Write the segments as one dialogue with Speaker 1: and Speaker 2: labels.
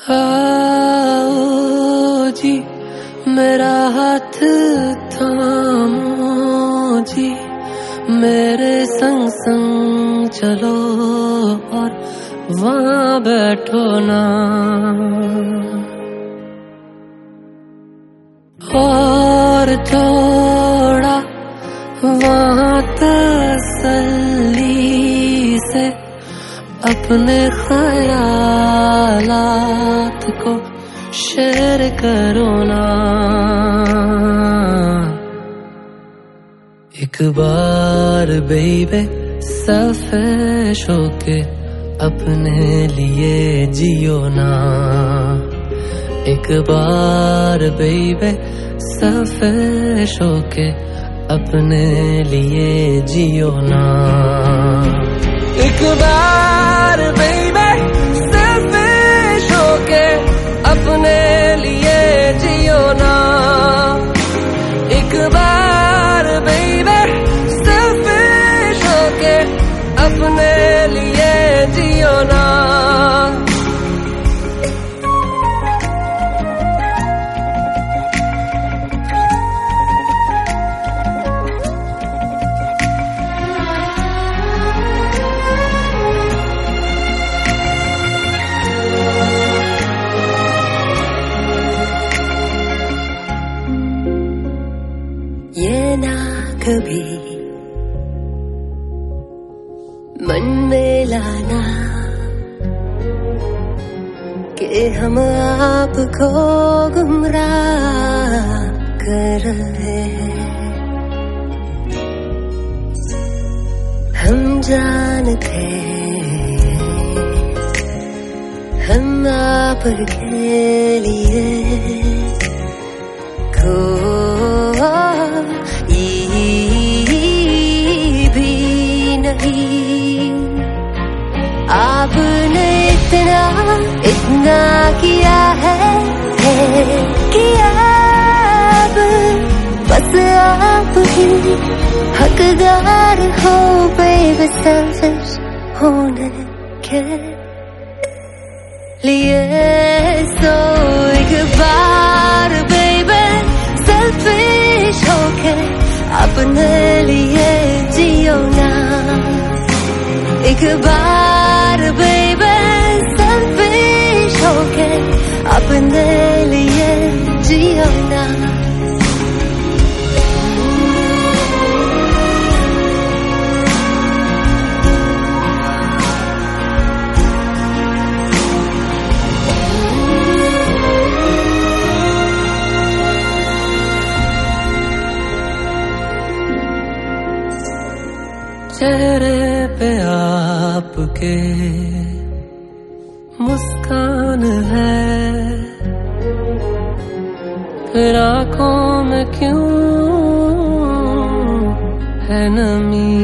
Speaker 1: आओ जी मेरा हाथ थामो जी, मेरे संग संग चलो और वहाँ बैठो ना, और थोड़ा वहाँ तसल्ली से अपने ख्यालात को शेयर करो ना। एक बार बेबे सफेश होके अपने लिए जियो ना, एक बार बेबे सफेश होके अपने लिए जियो ना, एक बार बेबे सेल्फिश होके अपने लिए जियो ना, एक बार बेबे सेल्फिश होके अपने लिए जियो ना।
Speaker 2: ये ना कभी मन में लाना कि हम आपको गुमराह कर रहे हैं, हम जानते हम आपके लिए भी नहीं, आपने इतना किया है किया, अब बस आप ही हकदार हो बेबी सेल्फिश होने के लिए। सो एक बार बेबी सेल्फिश होके अपने लिए जियो ना, एक बार बेबी सेल्फिश होके अपने लिए जियो ना।
Speaker 1: चेहरे पे आपके मुस्कान है, फिर आँखों में क्यों है नमी,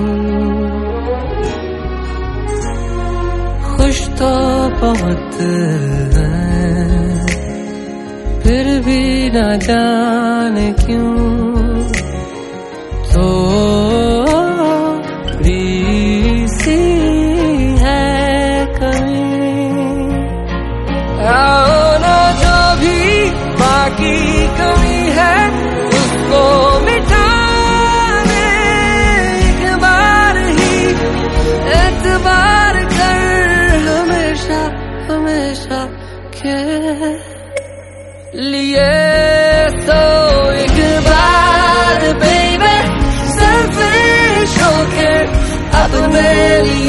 Speaker 1: खुश तो बहुत है फिर भी ना जाने क्यों, तो की कमी है उसको मिटाने एक बार ही एतबार कर हमेशा हमेशा के लिए। तो एक बार बेबी सेल्फिश होके अपने लिए